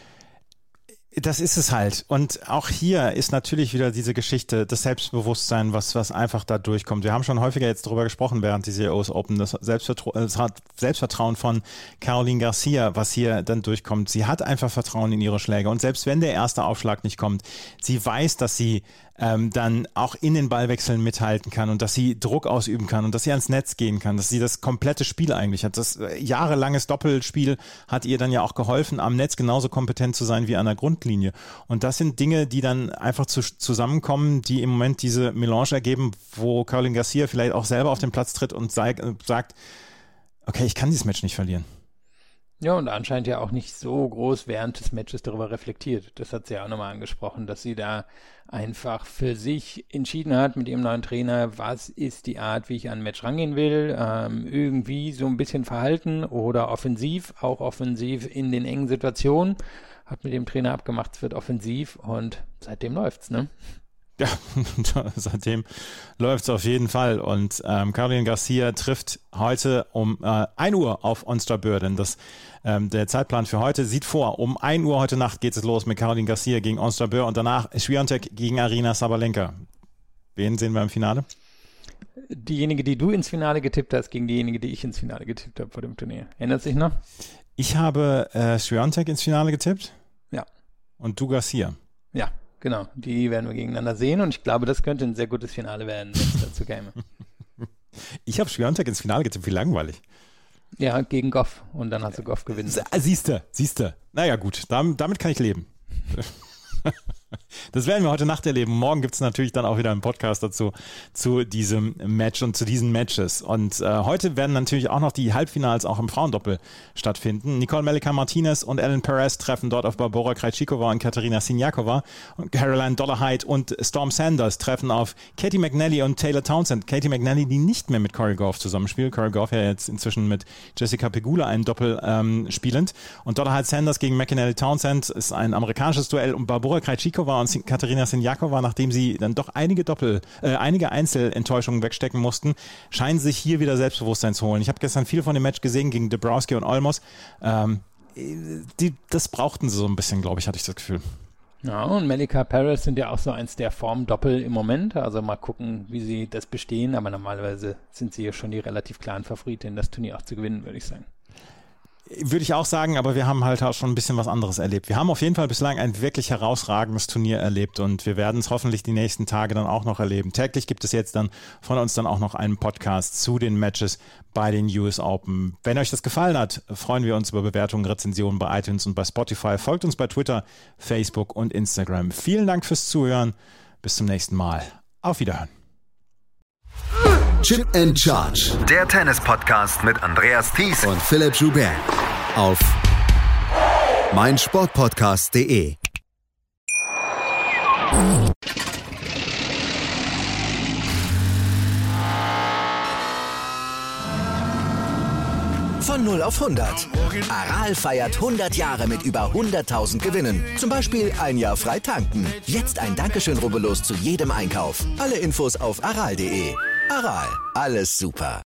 Das ist es halt. Und auch hier ist natürlich wieder diese Geschichte, das Selbstbewusstsein, was einfach da durchkommt. Wir haben schon häufiger jetzt darüber gesprochen während dieser US Open, das Selbstvertrauen von Caroline Garcia, was hier dann durchkommt. Sie hat einfach Vertrauen in ihre Schläge. Und selbst wenn der erste Aufschlag nicht kommt, sie weiß, dass sie dann auch in den Ballwechseln mithalten kann und dass sie Druck ausüben kann und dass sie ans Netz gehen kann, dass sie das komplette Spiel eigentlich hat. Das jahrelanges Doppelspiel hat ihr dann ja auch geholfen, am Netz genauso kompetent zu sein wie an der Grundlinie. Und das sind Dinge, die dann einfach zusammenkommen, die im Moment diese Melange ergeben, wo Caroline Garcia vielleicht auch selber auf den Platz tritt und sagt, okay, ich kann dieses Match nicht verlieren. Ja, und anscheinend ja auch nicht so groß während des Matches darüber reflektiert. Das hat sie ja auch nochmal angesprochen, dass sie da einfach für sich entschieden hat mit ihrem neuen Trainer, was ist die Art, wie ich an ein Match rangehen will, irgendwie so ein bisschen verhalten oder offensiv, auch offensiv in den engen Situationen. Hat mit dem Trainer abgemacht, es wird offensiv und seitdem läuft's, ne? Ja, seitdem läuft es auf jeden Fall. Und Caroline Garcia trifft heute um 1 Uhr auf Ons Jabeur, denn der Zeitplan für heute sieht vor, um 1 Uhr heute Nacht geht es los mit Caroline Garcia gegen Ons Jabeur und danach Swiatek gegen Aryna Sabalenka. Wen sehen wir im Finale? Diejenige, die du ins Finale getippt hast, gegen diejenige, die ich ins Finale getippt habe vor dem Turnier. Erinnert sich noch? Ich habe Swiatek ins Finale getippt. Ja. Und du Garcia. Ja. Genau, die werden wir gegeneinander sehen und ich glaube, das könnte ein sehr gutes Finale werden, wenn es dazu käme. Ich habe Swiatek ins Finale getippt, wie langweilig. Ja, gegen Gauff und dann hast du Gauff gewinnen. Siehste. Naja gut, damit kann ich leben. Das werden wir heute Nacht erleben. Morgen gibt es natürlich dann auch wieder einen Podcast dazu, zu diesem Match und zu diesen Matches. Und heute werden natürlich auch noch die Halbfinals auch im Frauendoppel stattfinden. Nicole Melika-Martinez und Ellen Perez treffen dort auf Barbora Krejcikova und Katerina Siniakova. Und Caroline Dollarhide und Storm Sanders treffen auf Katie McNally und Taylor Townsend. Katie McNally, die nicht mehr mit Cory Gauff zusammenspielt. Cory Gauff ja jetzt inzwischen mit Jessica Pegula einen Doppel spielend. Und Dollarhide Sanders gegen McNally Townsend ist ein amerikanisches Duell. Und Barbora Krejcikova Pliskova und Katerina Siniakova, nachdem sie dann doch einige Einzelenttäuschungen wegstecken mussten, scheinen sich hier wieder Selbstbewusstsein zu holen. Ich habe gestern viel von dem Match gesehen gegen Dabrowski und Olmos. Das brauchten sie so ein bisschen, glaube ich, hatte ich das Gefühl. Ja, und Melika Paris sind ja auch so eins der Formdoppel im Moment. Also mal gucken, wie sie das bestehen. Aber normalerweise sind sie ja schon die relativ klaren Favoriten, das Turnier auch zu gewinnen, würde ich sagen. Würde ich auch sagen, aber wir haben halt auch schon ein bisschen was anderes erlebt. Wir haben auf jeden Fall bislang ein wirklich herausragendes Turnier erlebt und wir werden es hoffentlich die nächsten Tage dann auch noch erleben. Täglich gibt es jetzt dann von uns dann auch noch einen Podcast zu den Matches bei den US Open. Wenn euch das gefallen hat, freuen wir uns über Bewertungen, Rezensionen bei iTunes und bei Spotify. Folgt uns bei Twitter, Facebook und Instagram. Vielen Dank fürs Zuhören. Bis zum nächsten Mal. Auf Wiederhören. Chip and Charge. Der Tennis-Podcast mit Andreas Thies Und Philipp Joubert. Auf meinsportpodcast.de. Von 0 auf 100. Aral feiert 100 Jahre mit über 100.000 Gewinnen. Zum Beispiel ein Jahr frei tanken. Jetzt ein Dankeschön, rubbellos zu jedem Einkauf. Alle Infos auf aral.de. Aral, alles super.